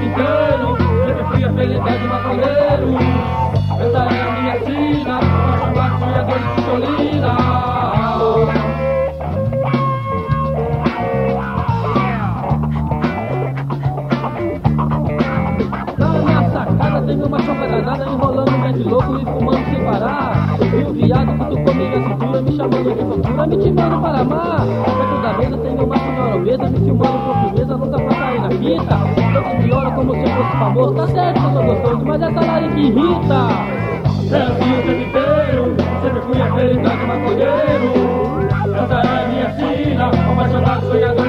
tempo inteiro. Sempre fui a felicidade maconheiro. Essa é a minha sina, apaixonado, sonhador de Tijolina. Na minha sacada tem uma choca danada, enrolando um mete louco e fumando sem parar. E o viado cutucou minha cintura, me chamando de loucura, me timando para amar. Perto da mesa tem uma senhora obesa, me filmando com firmeza, nunca passa aí na fita. Todos me olham como se eu fosse famoso, tá certo que eu sou gostoso, mas essa lari que irrita. Era o tempo inteiro, sempre fui a felicidade maconheiro. Essa é a minha sina, apaixonado, sonhador